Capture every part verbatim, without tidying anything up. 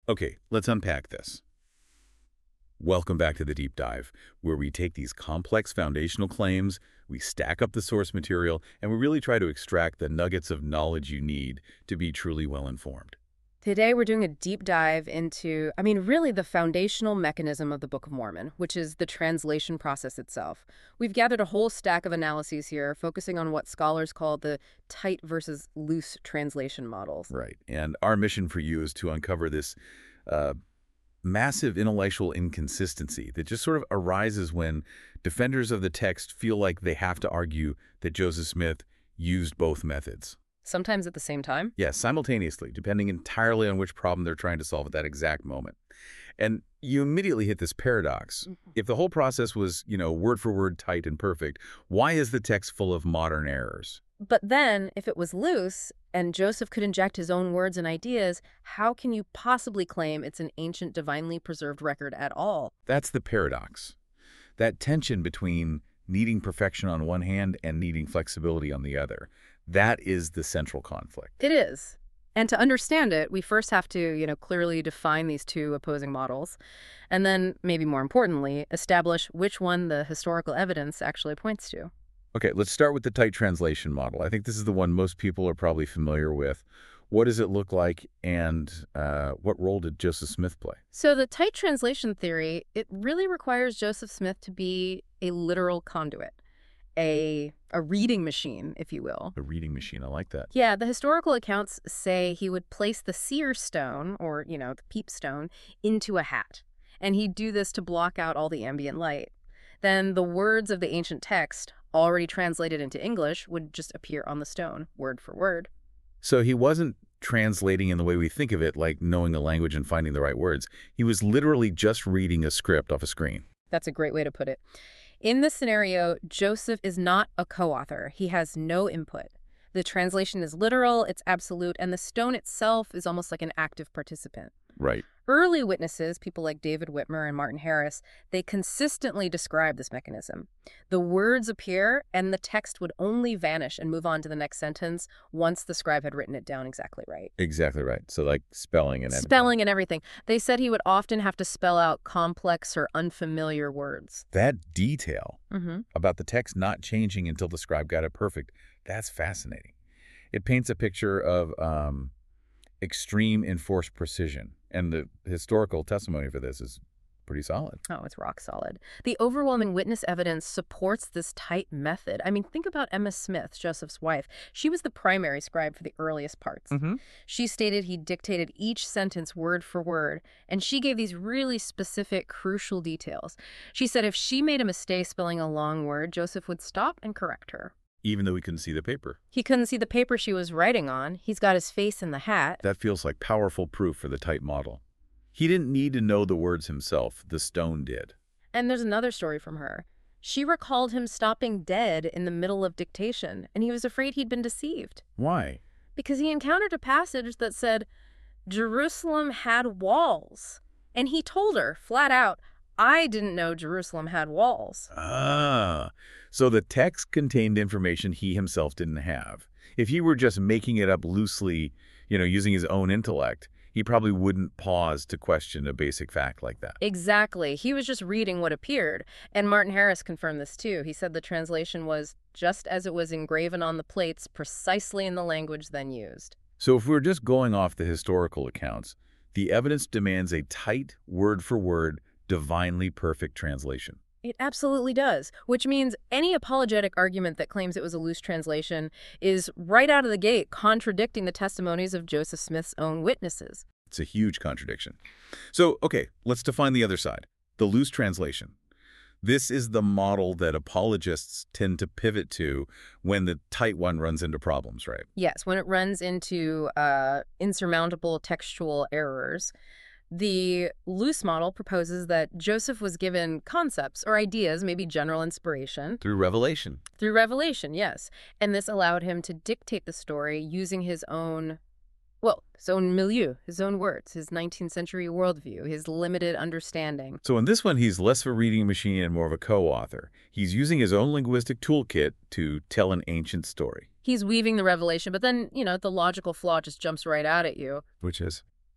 Okay, let's unpack this. Welcome back to the Deep Dive, where we take these complex foundational claims, we stack up the source material, and we really try to extract the nuggets of knowledge you need to be truly well-informed. Today, we're doing a deep dive into, I mean, really the foundational mechanism of the Book of Mormon, which is the translation process itself. We've gathered a whole stack of analyses here, focusing on what scholars call the tight versus loose translation models. Right, and our mission for you is to uncover this uh, massive intellectual inconsistency that just sort of arises when defenders of the text feel like they have to argue that Joseph Smith used both methods. Sometimes at the same time. Yes, simultaneously, depending entirely on which problem they're trying to solve at that exact moment. And you immediately hit this paradox. Mhm. If the whole process was, you know, word for word, tight and perfect, why is the text full of modern errors? But then, if it was loose, and Joseph could inject his own words and ideas, how can you possibly claim it's an ancient, divinely preserved record at all? That's the paradox. That tension between needing perfection on one hand and needing flexibility on the other. That is the central conflict. It is. And to understand it, we first have to, you know, clearly define these two opposing models, and then, maybe more importantly, establish which one the historical evidence actually points to. Okay, let's start with the tight translation model. I think this is the one most people are probably familiar with. What does it look like, and uh, what role did Joseph Smith play? So the tight translation theory, it really requires Joseph Smith to be a literal conduit, a, a reading machine, if you will. A reading machine, I like that. Yeah, the historical accounts say he would place the seer stone, or, you know, the peep stone, into a hat. And he'd do this to block out all the ambient light. Then the words of the ancient text, already translated into English, would just appear on the stone, word for word. So he wasn't translating in the way we think of it, like knowing a language and finding the right words. He was literally just reading a script off a screen. That's a great way to put it. In this scenario, Joseph is not a co-author. He has no input. The translation is literal, it's absolute, and the stone itself is almost like an active participant. Right. Early witnesses, people like David Whitmer and Martin Harris, they consistently describe this mechanism. The words appear, and the text would only vanish and move on to the next sentence once the scribe had written it down exactly right. Exactly right. So like spelling and everything. Spelling and everything. They said he would often have to spell out complex or unfamiliar words. That detail Mm-hmm. about the text not changing until the scribe got it perfect, that's fascinating. It paints a picture of um, extreme enforced precision. And the historical testimony for this is pretty solid. Oh, it's rock solid. The overwhelming witness evidence supports this tight method. I mean, think about Emma Smith, Joseph's wife. She was the primary scribe for the earliest parts. Mm-hmm. She stated he dictated each sentence word for word, and she gave these really specific, crucial details. She said if she made a mistake spelling a long word, Joseph would stop and correct her. Even though we couldn't see the paper. He couldn't see the paper she was writing on. He's got his face in the hat. That feels like powerful proof for the tight model. He didn't need to know the words himself. The stone did. And there's another story from her. She recalled him stopping dead in the middle of dictation, and he was afraid he'd been deceived. Why? Because he encountered a passage that said, Jerusalem had walls. And he told her, flat out, I didn't know Jerusalem had walls. Ah, so the text contained information he himself didn't have. If he were just making it up loosely, you know, using his own intellect, he probably wouldn't pause to question a basic fact like that. Exactly. He was just reading what appeared. And Martin Harris confirmed this too. He said the translation was just as it was engraven on the plates, precisely in the language then used. So if we're just going off the historical accounts, the evidence demands a tight, word-for-word, divinely perfect translation. It absolutely does, which means any apologetic argument that claims it was a loose translation is right out of the gate contradicting the testimonies of Joseph Smith's own witnesses. It's a huge contradiction. So, okay, let's define the other side, the loose translation. This is the model that apologists tend to pivot to when the tight one runs into problems, right? Yes, when it runs into uh, insurmountable textual errors. The loose model proposes that Joseph was given concepts or ideas, maybe general inspiration. Through revelation. Through revelation, yes. And this allowed him to dictate the story using his own, well, his own milieu, his own words, his nineteenth century worldview, his limited understanding. So in this one, he's less of a reading machine and more of a co-author. He's using his own linguistic toolkit to tell an ancient story. He's weaving the revelation, but then, you know, the logical flaw just jumps right out at you. Which is?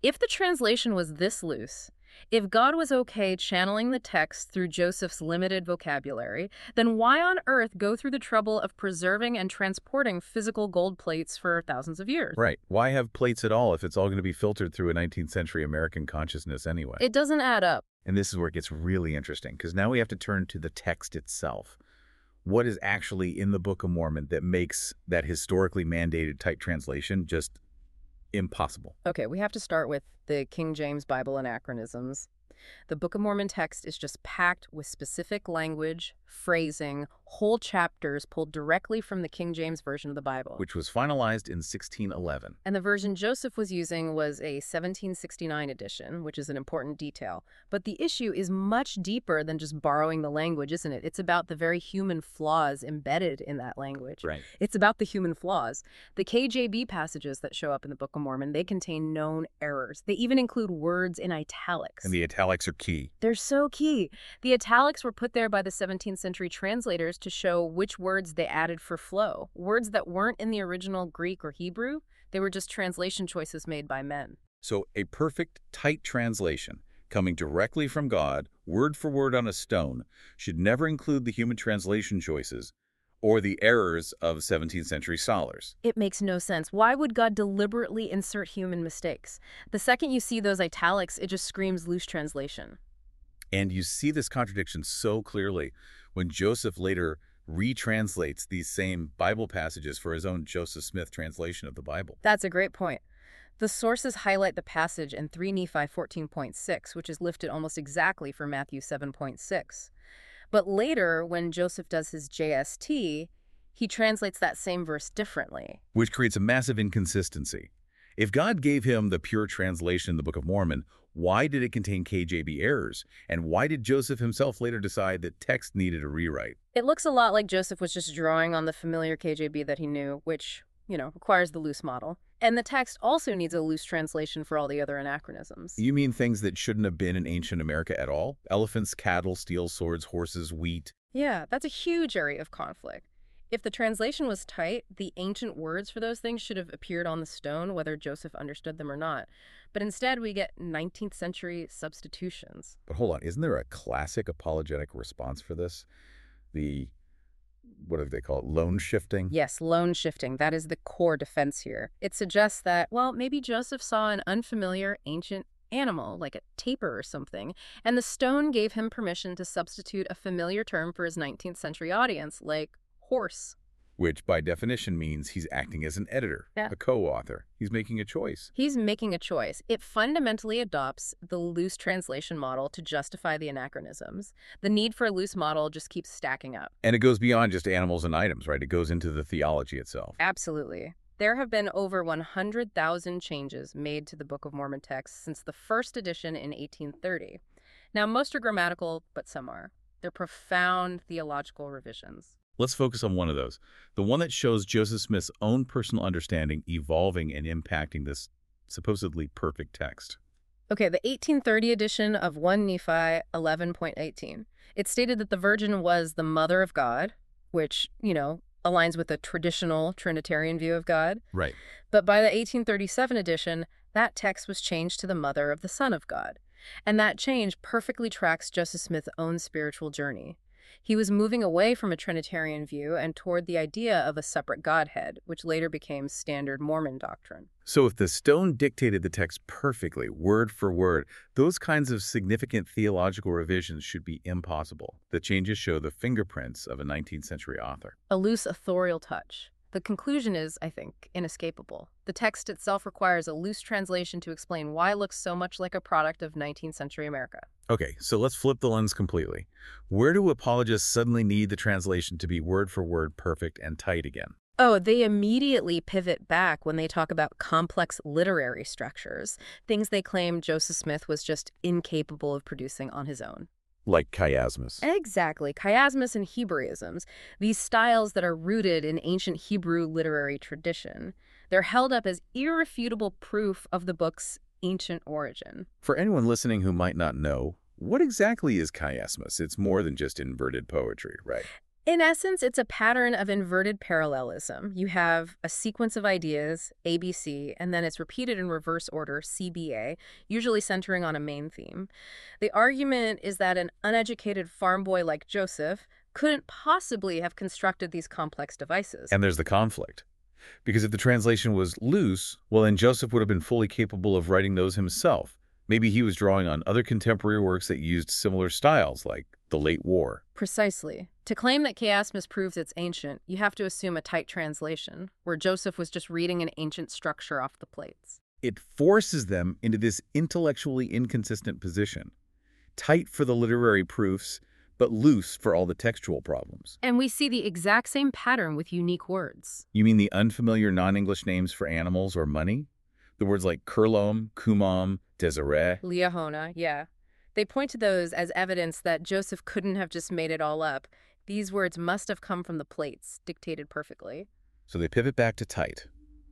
If the translation was this loose, if God was okay channeling the text through Joseph's limited vocabulary, then why on earth go through the trouble of preserving and transporting physical gold plates for thousands of years? Right. Why have plates at all if it's all going to be filtered through a nineteenth century American consciousness anyway? It doesn't add up. And this is where it gets really interesting, because now we have to turn to the text itself. What is actually in the Book of Mormon that makes that historically mandated type translation just impossible? Okay, we have to start with the King James Bible anachronisms. The Book of Mormon text is just packed with specific language, phrasing, whole chapters pulled directly from the King James Version of the Bible. Which was finalized in sixteen eleven. And the version Joseph was using was a seventeen sixty-nine edition, which is an important detail. But the issue is much deeper than just borrowing the language, isn't it? It's about the very human flaws embedded in that language. Right. It's about the human flaws. The K J V passages that show up in the Book of Mormon, they contain known errors. They even include words in italics. And the italics are key. They're so key. The italics were put there by the seventeenth century translators to show which words they added for flow. Words that weren't in the original Greek or Hebrew, they were just translation choices made by men. So a perfect, tight translation, coming directly from God, word for word on a stone, should never include the human translation choices or the errors of seventeenth century scholars. It makes no sense. Why would God deliberately insert human mistakes? The second you see those italics, it just screams loose translation. And you see this contradiction so clearly when Joseph later retranslates these same Bible passages for his own Joseph Smith translation of the Bible. That's a great point. The sources highlight the passage in three Nephi fourteen point six, which is lifted almost exactly for Matthew seven point six. But later, when Joseph does his J S T, he translates that same verse differently. Which creates a massive inconsistency. If God gave him the pure translation in the Book of Mormon, why did it contain K J V errors? And why did Joseph himself later decide that text needed a rewrite? It looks a lot like Joseph was just drawing on the familiar K J V that he knew, which, you know, requires the loose model. And the text also needs a loose translation for all the other anachronisms. You mean things that shouldn't have been in ancient America at all? Elephants, cattle, steel swords, horses, wheat. Yeah, that's a huge area of conflict. If the translation was tight, the ancient words for those things should have appeared on the stone, whether Joseph understood them or not. But instead, we get nineteenth century substitutions. But hold on, isn't there a classic apologetic response for this? The, what do they call it, loan shifting? Yes, loan shifting. That is the core defense here. It suggests that, well, maybe Joseph saw an unfamiliar ancient animal, like a tapir or something, and the stone gave him permission to substitute a familiar term for his nineteenth century audience, like horse. Which, by definition, means he's acting as an editor, Yeah. a co-author. He's making a choice. He's making a choice. It fundamentally adopts the loose translation model to justify the anachronisms. The need for a loose model just keeps stacking up. And it goes beyond just animals and items, right? It goes into the theology itself. Absolutely. There have been over one hundred thousand changes made to the Book of Mormon text since the first edition in eighteen thirty. Now, most are grammatical, but some are. They're profound theological revisions. Let's focus on one of those, the one that shows Joseph Smith's own personal understanding evolving and impacting this supposedly perfect text. Okay, the eighteen thirty edition of First Nephi eleven point eighteen. It stated that the Virgin was the mother of God, which, you know, aligns with the traditional Trinitarian view of God. Right. But by the eighteen thirty-seven edition, that text was changed to the mother of the Son of God. And that change perfectly tracks Joseph Smith's own spiritual journey. He was moving away from a Trinitarian view and toward the idea of a separate Godhead, which later became standard Mormon doctrine. So if the stone dictated the text perfectly, word for word, those kinds of significant theological revisions should be impossible. The changes show the fingerprints of a nineteenth century author. A loose authorial touch. The conclusion is, I think, inescapable. The text itself requires a loose translation to explain why it looks so much like a product of nineteenth century America. Okay, so let's flip the lens completely. Where do apologists suddenly need the translation to be word for word perfect and tight again? Oh, they immediately pivot back when they talk about complex literary structures, things they claim Joseph Smith was just incapable of producing on his own. Like chiasmus. Exactly. Chiasmus and Hebraisms, these styles that are rooted in ancient Hebrew literary tradition. They're held up as irrefutable proof of the book's ancient origin. For anyone listening who might not know, what exactly is chiasmus? It's more than just inverted poetry, right? In essence, it's a pattern of inverted parallelism. You have a sequence of ideas, A B C, and then it's repeated in reverse order, C B A, usually centering on a main theme. The argument is that an uneducated farm boy like Joseph couldn't possibly have constructed these complex devices. And there's the conflict. Because if the translation was loose, well, then Joseph would have been fully capable of writing those himself. Maybe he was drawing on other contemporary works that used similar styles, like the Late War. Precisely. To claim that chiasmus proves it's ancient, you have to assume a tight translation, where Joseph was just reading an ancient structure off the plates. It forces them into this intellectually inconsistent position. Tight for the literary proofs, but loose for all the textual problems. And we see the exact same pattern with unique words. You mean the unfamiliar non-English names for animals or money? The words like Kurlom, Kumam, Desiree. Liahona, yeah. They point to those as evidence that Joseph couldn't have just made it all up. These words must have come from the plates, dictated perfectly. So they pivot back to tight.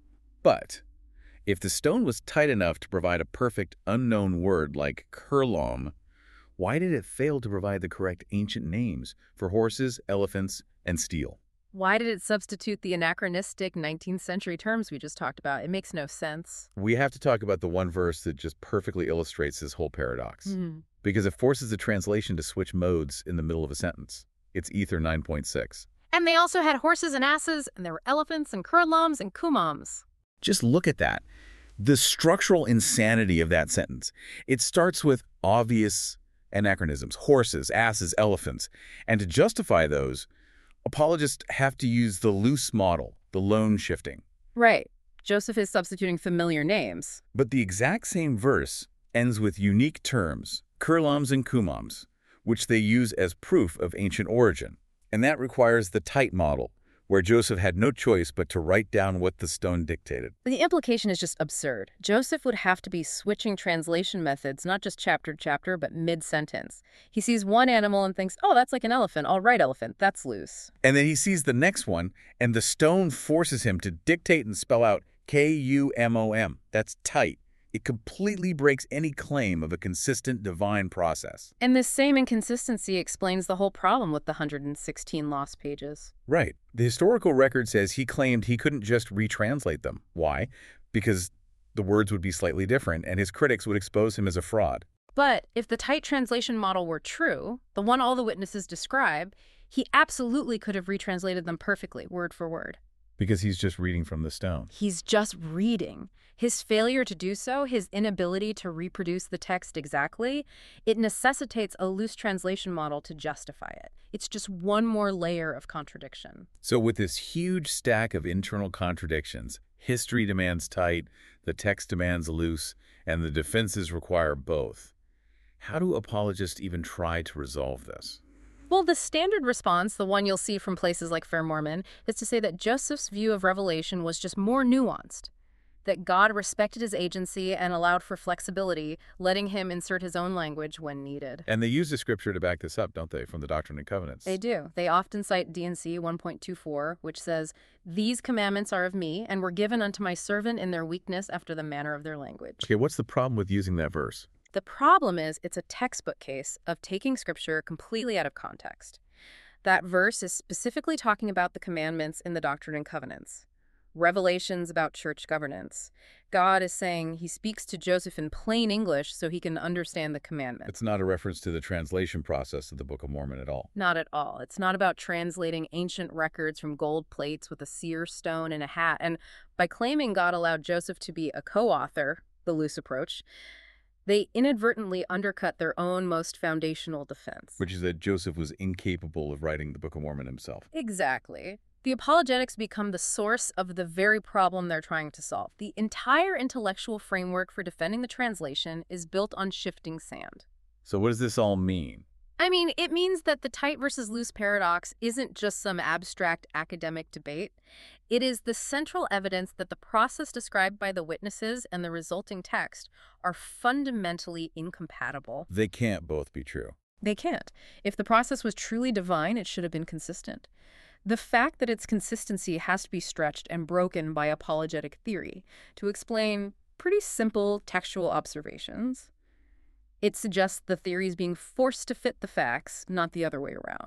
But if the stone was tight enough to provide a perfect unknown word like Kurlom, why did it fail to provide the correct ancient names for horses, elephants, and steel? Why did it substitute the anachronistic nineteenth century terms we just talked about? It makes no sense. We have to talk about the one verse that just perfectly illustrates this whole paradox. Mm-hmm. Because it forces the translation to switch modes in the middle of a sentence. It's Ether nine point six. And they also had horses and asses, and there were elephants and kurloms and kumams. Just look at that. The structural insanity of that sentence. It starts with obvious anachronisms, horses, asses, elephants. And to justify those, apologists have to use the loose model, the loan shifting. Right. Joseph is substituting familiar names. But the exact same verse ends with unique terms, kurloms and kumams, which they use as proof of ancient origin. And that requires the tight model, where Joseph had no choice but to write down what the stone dictated. The implication is just absurd. Joseph would have to be switching translation methods, not just chapter to chapter, but mid-sentence. He sees one animal and thinks, oh, that's like an elephant. All right, elephant, that's loose. And then he sees the next one, and the stone forces him to dictate and spell out K U M O M. That's tight. It completely breaks any claim of a consistent divine process. And this same inconsistency explains the whole problem with the one hundred sixteen lost pages. Right. The historical record says he claimed he couldn't just retranslate them. Why? Because the words would be slightly different, and his critics would expose him as a fraud. But if the tight translation model were true, the one all the witnesses describe, he absolutely could have retranslated them perfectly, word for word. Because he's just reading from the stone. He's just reading. His failure to do so, his inability to reproduce the text exactly, it necessitates a loose translation model to justify it. It's just one more layer of contradiction. So with this huge stack of internal contradictions, history demands tight, the text demands loose, and the defenses require both. How do apologists even try to resolve this? Well, the standard response, the one you'll see from places like Fair Mormon, is to say that Joseph's view of Revelation was just more nuanced, that God respected his agency and allowed for flexibility, letting him insert his own language when needed. And they use the scripture to back this up, don't they, from the Doctrine and Covenants? They do. They often cite D and C one point two four, which says, "These commandments are of me, and were given unto my servant in their weakness after the manner of their language." Okay, what's the problem with using that verse? The problem is it's a textbook case of taking scripture completely out of context. That verse is specifically talking about the commandments in the Doctrine and Covenants. Revelations about church governance. God is saying he speaks to Joseph in plain English so he can understand the commandments. It's not a reference to the translation process of the Book of Mormon at all. Not at all. It's not about translating ancient records from gold plates with a seer stone and a hat. And by claiming God allowed Joseph to be a co-author, the loose approach, they inadvertently undercut their own most foundational defense. Which is that Joseph was incapable of writing the Book of Mormon himself. Exactly. The apologetics become the source of the very problem they're trying to solve. The entire intellectual framework for defending the translation is built on shifting sand. So what does this all mean? I mean, it means that the tight versus loose paradox isn't just some abstract academic debate. It is the central evidence that the process described by the witnesses and the resulting text are fundamentally incompatible. They can't both be true. They can't. If the process was truly divine, it should have been consistent. The fact that its consistency has to be stretched and broken by apologetic theory to explain pretty simple textual observations. It suggests the theory is being forced to fit the facts, not the other way around.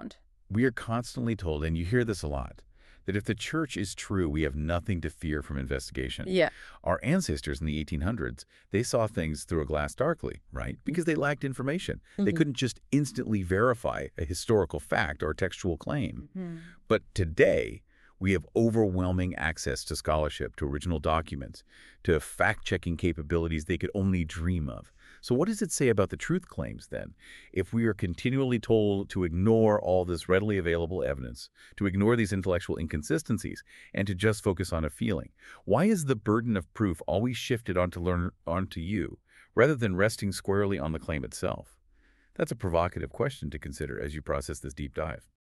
We are constantly told, and you hear this a lot, that if the church is true, we have nothing to fear from investigation. Yeah. Our ancestors in the eighteen hundreds, they saw things through a glass darkly, right? Because they lacked information. They Mhm. couldn't just instantly verify a historical fact or textual claim. Mhm. But today, we have overwhelming access to scholarship, to original documents, to fact-checking capabilities they could only dream of. So what does it say about the truth claims, then, if we are continually told to ignore all this readily available evidence, to ignore these intellectual inconsistencies, and to just focus on a feeling? Why is the burden of proof always shifted onto, learn, onto you, rather than resting squarely on the claim itself? That's a provocative question to consider as you process this deep dive.